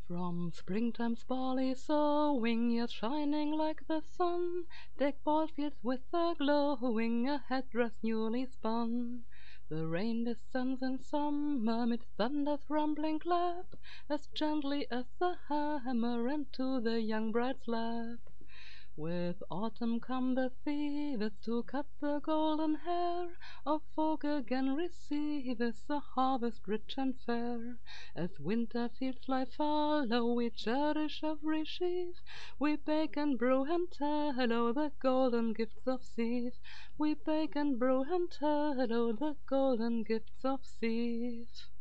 From springtime's barley sowing, years shining like the sun, deck bald fields with a glowing, a headdress newly spun. The rain descends in summer, mid thunder's rumbling clap, as gently as a hammer into the young bride's lap. With autumn come the thieves to cut the golden hair of folk, again receives a harvest rich and fair. As winter fields lie fallow, we cherish every sheaf, we bake and brew and tell o' the golden gifts of Seath. We bake and brew and tell o' the golden gifts of Seath.